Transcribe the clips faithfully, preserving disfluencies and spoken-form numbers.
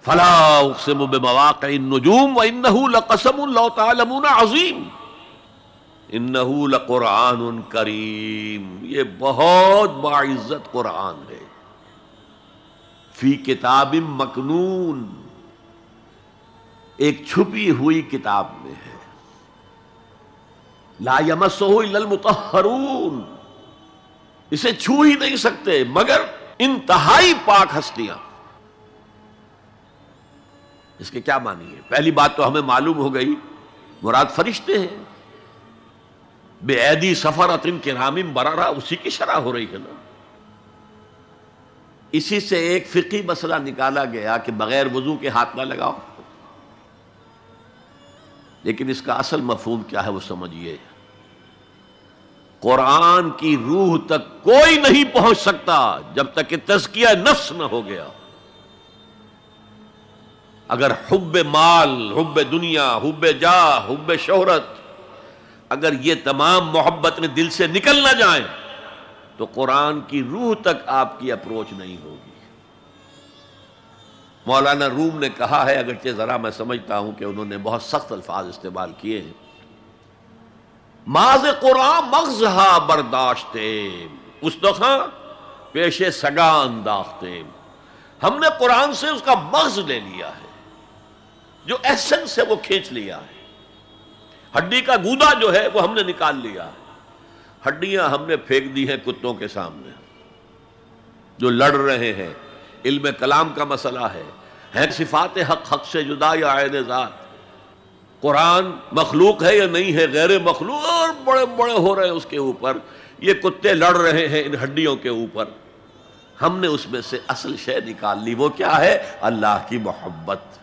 فلا اقسم بمواقع النجوم وانه لقسم لو تعلمون عظیم انه لقرآن کریم، یہ بہت باعزت قرآن ہے، فی کتاب مکنون، ایک چھپی ہوئی کتاب میں ہے، لا یمسہ الا المطہرون، اسے چھو ہی نہیں سکتے مگر انتہائی پاک ہستیاں۔ اس کے کیا معنی ہے؟ پہلی بات تو ہمیں معلوم ہو گئی، مراد فرشتے ہیں، بے ایدی سفرۃ کرام بررہ، اسی کی شرح ہو رہی ہے نا۔ اسی سے ایک فقہی مسئلہ نکالا گیا کہ بغیر وضو کے ہاتھ نہ لگاؤ، لیکن اس کا اصل مفہوم کیا ہے وہ سمجھیے۔ قرآن کی روح تک کوئی نہیں پہنچ سکتا جب تک کہ تزکیہ نفس نہ ہو گیا۔ اگر حب مال، حب دنیا، حب جاہ، حب شہرت، اگر یہ تمام محبت میں دل سے نکل نہ جائیں تو قرآن کی روح تک آپ کی اپروچ نہیں ہوگی۔ مولانا روم نے کہا ہے، اگرچہ ذرا میں سمجھتا ہوں کہ انہوں نے بہت سخت الفاظ استعمال کیے ہیں، ماز قرآن مغزہا برداشتے استخاں پیش سگا انداختے، ہم نے قرآن سے اس کا مغز لے لیا ہے، جو ایسنس ہے وہ کھینچ لیا ہے، ہڈی کا گودا جو ہے وہ ہم نے نکال لیا ہے، ہڈیاں ہم نے پھینک دی ہیں کتوں کے سامنے جو لڑ رہے ہیں۔ علم کلام کا مسئلہ ہے، ہے صفات حق حق سے جدا یا عین ذات، قرآن مخلوق ہے یا نہیں ہے، غیر مخلوق، اور بڑے بڑے ہو رہے ہیں اس کے اوپر، یہ کتے لڑ رہے ہیں ان ہڈیوں کے اوپر۔ ہم نے اس میں سے اصل شے نکال لی، وہ کیا ہے؟ اللہ کی محبت،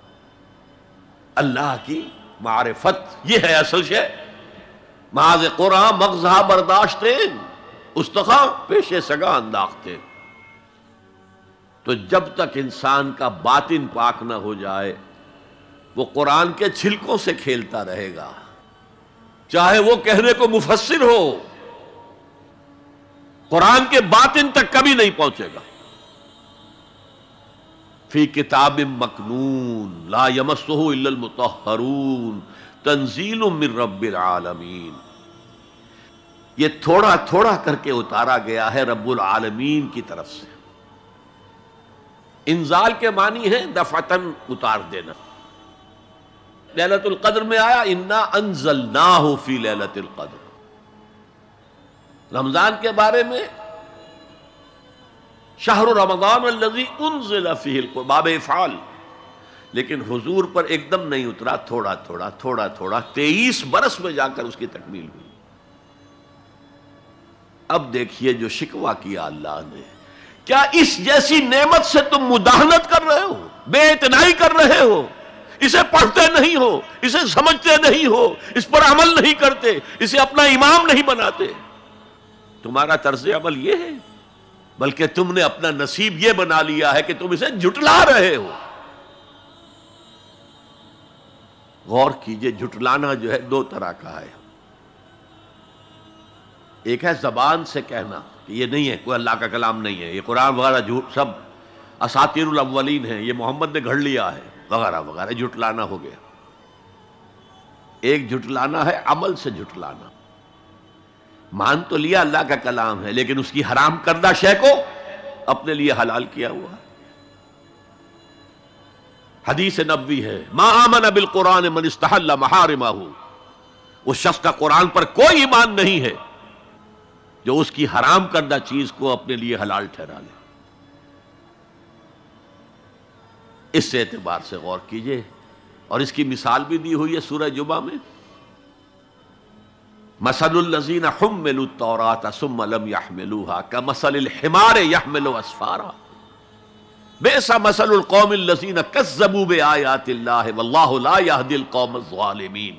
اللہ کی معرفت، یہ ہے اصل شے۔ معاذ قرآن مغزہ برداشتے استخاں پیش سگا انداختے۔ تو جب تک انسان کا باطن پاک نہ ہو جائے وہ قرآن کے چھلکوں سے کھیلتا رہے گا، چاہے وہ کہنے کو مفسر ہو، قرآن کے باطن تک کبھی نہیں پہنچے گا۔ فی کتاب مکنون لا یمسہ الا المطہرون تنزیل من رب العالمین، یہ تھوڑا تھوڑا کر کے اتارا گیا ہے رب العالمین کی طرف سے۔ انزال کے معنی ہے دفعتاً اتار دینا۔ لیلۃ القدر میں آیا انا انزلناہ فی لیلۃ القدر، رمضان کے بارے میں شہر رمضان الذی انزل فیہ القرآن، باب افعال، لیکن حضور پر ایک دم نہیں اترا، تھوڑا تھوڑا تھوڑا تھوڑا تیئیس برس میں جا کر اس کی تکمیل ہوئی۔ اب دیکھیے جو شکوہ کیا اللہ نے، کیا اس جیسی نعمت سے تم مداہنت کر رہے ہو، بے اعتنائی کر رہے ہو، اسے پڑھتے نہیں ہو، اسے سمجھتے نہیں ہو، اس پر عمل نہیں کرتے، اسے اپنا امام نہیں بناتے؟ تمہارا طرز عمل یہ ہے، بلکہ تم نے اپنا نصیب یہ بنا لیا ہے کہ تم اسے جھٹلا رہے ہو۔ غور کیجئے، جھٹلانا جو ہے دو طرح کا ہے، ایک ہے زبان سے کہنا کہ یہ نہیں ہے، کوئی اللہ کا کلام نہیں ہے، یہ قرآن وغیرہ جھوٹ سب اساطیر الاولین ہیں، یہ محمد نے گھڑ لیا ہے وغیرہ وغیرہ، جھٹلانا ہو گیا۔ ایک جھٹلانا ہے عمل سے جھٹلانا، مان تو لیا اللہ کا کلام ہے لیکن اس کی حرام کردہ شے کو اپنے لیے حلال کیا ہوا۔ حدیث نبوی ہے ما آمن بالقرآن من استحل محارمہ، اس شخص کا قرآن پر کوئی ایمان نہیں ہے جو اس کی حرام کردہ چیز کو اپنے لیے حلال ٹھہرا لے۔ اس اعتبار سے غور کیجئے، اور اس کی مثال بھی دی ہوئی ہے سورہ جمعہ میں، مثل الذین حملوا التوراۃ ثم لم يحملوها كمثل الحمار يحمل اسفارا بئس مثل القوم الذین کذبوا بآیات اللہ واللہ لا يهدی القوم الظالمین۔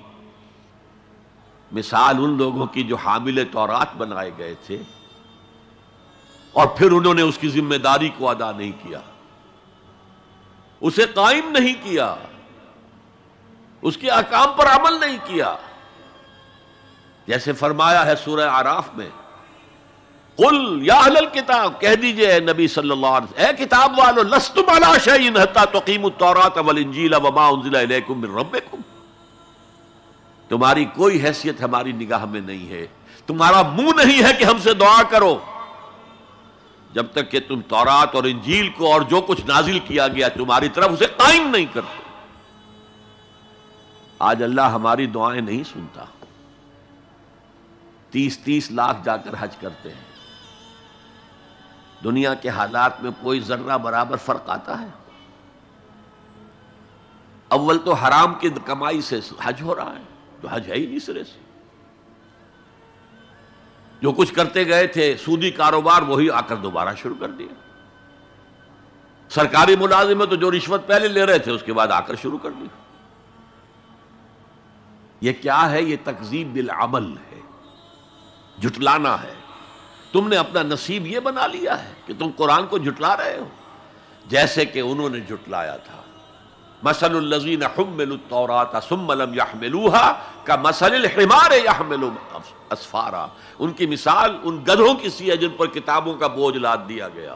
مثال ان لوگوں کی جو حامل تورات بنائے گئے تھے اور پھر انہوں نے اس کی ذمہ داری کو ادا نہیں کیا، اسے قائم نہیں کیا، اس کے احکام پر عمل نہیں کیا۔ جیسے فرمایا ہے سورہ اعراف میں قل یا اہل الکتاب، کہہ دیجئے اے نبی صلی اللہ علیہ وسلم، اے کتاب والو، لستم علی شیء حتی تقیموا التوراۃ والانجیل وما انزل الیکم من ربکم، تمہاری کوئی حیثیت ہماری نگاہ میں نہیں ہے، تمہارا منہ نہیں ہے کہ ہم سے دعا کرو جب تک کہ تم تورات اور انجیل کو اور جو کچھ نازل کیا گیا تمہاری طرف اسے قائم نہیں کرتے۔ آج اللہ ہماری دعائیں نہیں سنتا، تیس تیس لاکھ جا کر حج کرتے ہیں، دنیا کے حالات میں کوئی ذرہ برابر فرق آتا ہے؟ اول تو حرام کی کمائی سے حج ہو رہا ہے، تو حج ہے ہی نہیں سرے سے، جو کچھ کرتے گئے تھے سودی کاروبار وہی آ کر دوبارہ شروع کر دیا، سرکاری ملازم تو جو رشوت پہلے لے رہے تھے اس کے بعد آ کر شروع کر دی۔ یہ کیا ہے؟ یہ تکذیب بالعمل ہے، جھٹلانا ہے۔ تم نے اپنا نصیب یہ بنا لیا ہے کہ تم قرآن کو جھٹلا رہے ہو، جیسے کہ انہوں نے جھٹلایا تھا۔ مثل الذین حملوا التوراۃ ثم لم يحملوها كمثل الحمار يحمل اسفارا، ان کی مثال ان گدھوں کی سی ہے جن پر کتابوں کا بوجھ لاد دیا گیا۔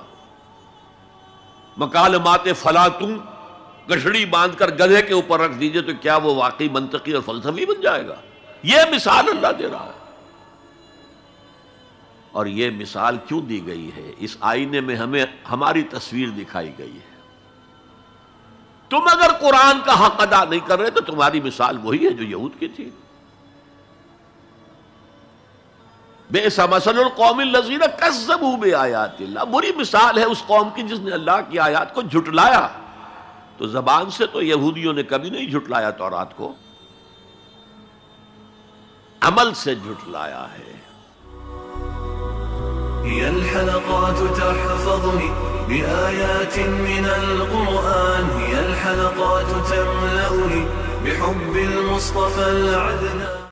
مکالمات فلاں تم گٹھڑی باندھ کر گدھے کے اوپر رکھ دیجئے تو کیا وہ واقعی منطقی اور فلسفی بن جائے گا؟ یہ مثال اللہ دے رہا ہے۔ اور یہ مثال کیوں دی گئی ہے؟ اس آئینے میں ہمیں ہماری تصویر دکھائی گئی ہے۔ تم اگر قرآن کا حق ادا نہیں کر رہے تو تمہاری مثال وہی ہے جو یہود کی تھی۔ بئس مثل القوم الذین کذبوا بآیات اللہ، بری مثال ہے اس قوم کی جس نے اللہ کی آیات کو جھٹلایا۔ تو زبان سے تو یہودیوں نے کبھی نہیں جھٹلایا تورات کو، عمل سے جھٹلایا ہے۔ هي الحلقات تحفظني بآيات من القرآن، هي الحلقات تملأني بحب المصطفى العدنان.